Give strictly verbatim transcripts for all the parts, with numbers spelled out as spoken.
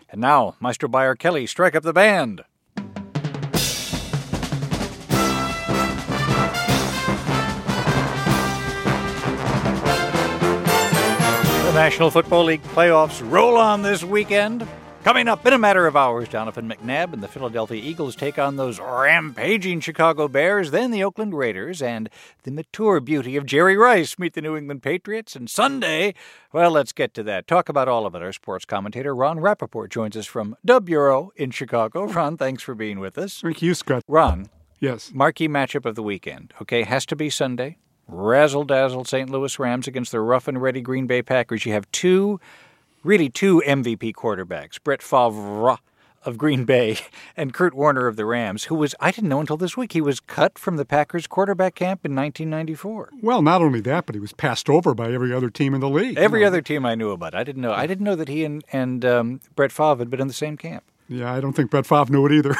And now, Maestro Bayer Kelly, strike up the band. The National Football League playoffs roll on this weekend. Coming up in a matter of hours, Jonathan McNabb and the Philadelphia Eagles take on those rampaging Chicago Bears. Then the Oakland Raiders and the mature beauty of Jerry Rice meet the New England Patriots. And Sunday, well, let's get to that. Talk about all of it. Our sports commentator, Ron Rappaport, joins us from the Bureau in Chicago. Ron, thanks for being with us. Thank you, Scott. Ron. Yes. Marquee matchup of the weekend. Okay, has to be Sunday. Razzle-dazzle Saint Louis Rams against the rough and ready Green Bay Packers. You have two... Really, two M V P quarterbacks, Brett Favre of Green Bay and Kurt Warner of the Rams, who was, I didn't know until this week, he was cut from the Packers quarterback camp in nineteen ninety-four. Well, not only that, but he was passed over by every other team in the league. Every you know. other team I knew about. I didn't know. I didn't know that he and, and um, Brett Favre had been in the same camp. Yeah, I don't think Brett Favre knew it either.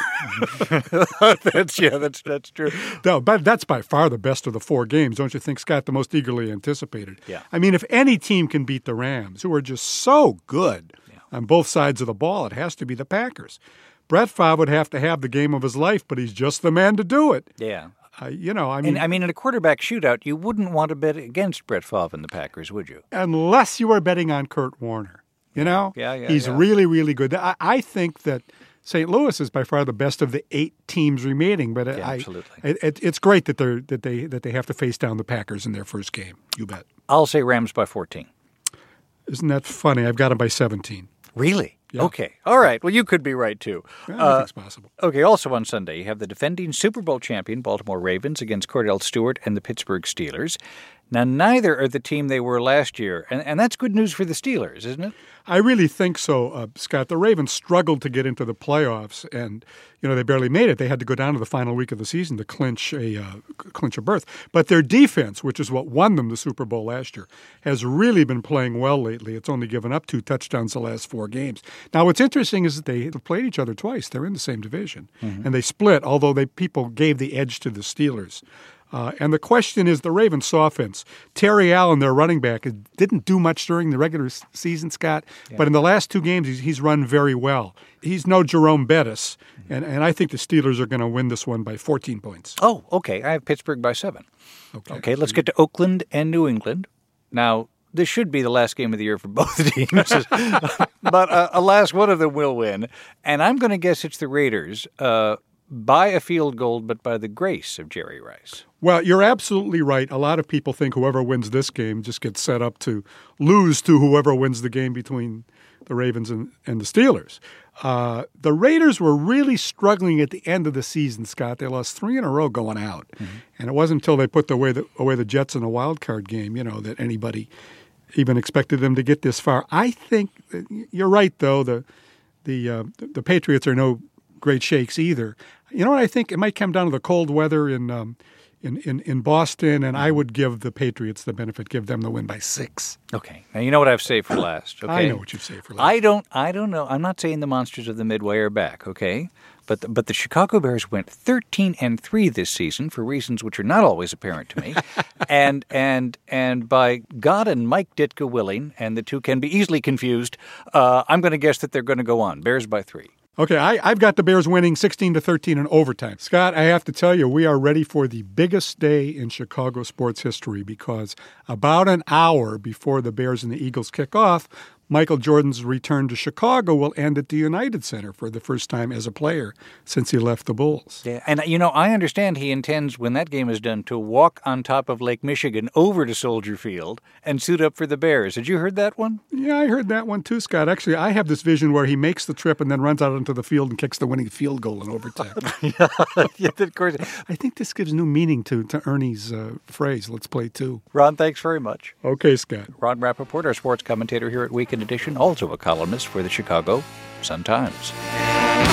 that's yeah, that's that's true. No, but that's by far the best of the four games, don't you think, Scott? The most eagerly anticipated. Yeah. I mean, if any team can beat the Rams, who are just so good yeah. on both sides of the ball, it has to be the Packers. Brett Favre would have to have the game of his life, but he's just the man to do it. Yeah. Uh, you know, I mean, and, I mean, in a quarterback shootout, you wouldn't want to bet against Brett Favre and the Packers, would you? Unless you were betting on Kurt Warner. You know, yeah, yeah, he's yeah. really, really good. I, I think that Saint Louis is by far the best of the eight teams remaining. But yeah, I, absolutely, it, it, it's great that they that they that they have to face down the Packers in their first game. You bet. I'll say Rams by fourteen. Isn't that funny? I've got them by seventeen. Really? Yeah. Okay. All right. Well, you could be right too. Yeah, I think it's possible. Okay. Also on Sunday, you have the defending Super Bowl champion Baltimore Ravens against Cordell Stewart and the Pittsburgh Steelers. Now, neither are the team they were last year, and, and that's good news for the Steelers, isn't it? I really think so, uh, Scott. The Ravens struggled to get into the playoffs, and you know they barely made it. They had to go down to the final week of the season to clinch a uh, clinch a berth. But their defense, which is what won them the Super Bowl last year, has really been playing well lately. It's only given up two touchdowns the last four games. Now, what's interesting is that they played each other twice. They're in the same division, mm-hmm. and they split. Although they people gave the edge to the Steelers. Uh, and the question is the Ravens' offense. Terry Allen, their running back, didn't do much during the regular season, Scott, yeah. but in the last two games, he's, he's run very well. He's no Jerome Bettis, and, and I think the Steelers are going to win this one by fourteen points. Oh, okay. I have Pittsburgh by seven. Okay, okay let's get to Oakland and New England. Now, this should be the last game of the year for both teams, but uh, alas, one of them will win. And I'm going to guess it's the Raiders. Uh, by a field goal, but by the grace of Jerry Rice. Well, you're absolutely right. A lot of people think whoever wins this game just gets set up to lose to whoever wins the game between the Ravens and, and the Steelers. Uh, the Raiders were really struggling at the end of the season, Scott. They lost three in a row going out. Mm-hmm. And it wasn't until they put away the, away the Jets in a wild card game, you know, that anybody even expected them to get this far. I think you're right, though. The, the, uh, the Patriots are no great shakes either. You know what I think? It might come down to the cold weather in um, in, in, in Boston, and I would give the Patriots the benefit, give them the win by six. Okay. Now, you know what I've saved for last, okay? I know what you've saved for last. I don't, I don't know. I'm not saying the monsters of the Midway are back, okay? But the, but the Chicago Bears went thirteen and three this season for reasons which are not always apparent to me. and and and by God and Mike Ditka willing, and the two can be easily confused, uh, I'm going to guess that they're going to go on. Bears by three. Okay, I, I've got the Bears winning sixteen to thirteen in overtime. Scott, I have to tell you, we are ready for the biggest day in Chicago sports history because about an hour before the Bears and the Eagles kick off, Michael Jordan's return to Chicago will end at the United Center for the first time as a player since he left the Bulls. Yeah, and, you know, I understand he intends, when that game is done, to walk on top of Lake Michigan over to Soldier Field and suit up for the Bears. Had you heard that one? Yeah, I heard that one too, Scott. Actually, I have this vision where he makes the trip and then runs out onto the field and kicks the winning field goal in overtime. yeah, yeah, of course. I think this gives new meaning to, to Ernie's uh, phrase, let's play two. Ron, thanks very much. Okay, Scott. Ron Rappaport, our sports commentator here at Weekend Edition, also a columnist for the Chicago Sun-Times.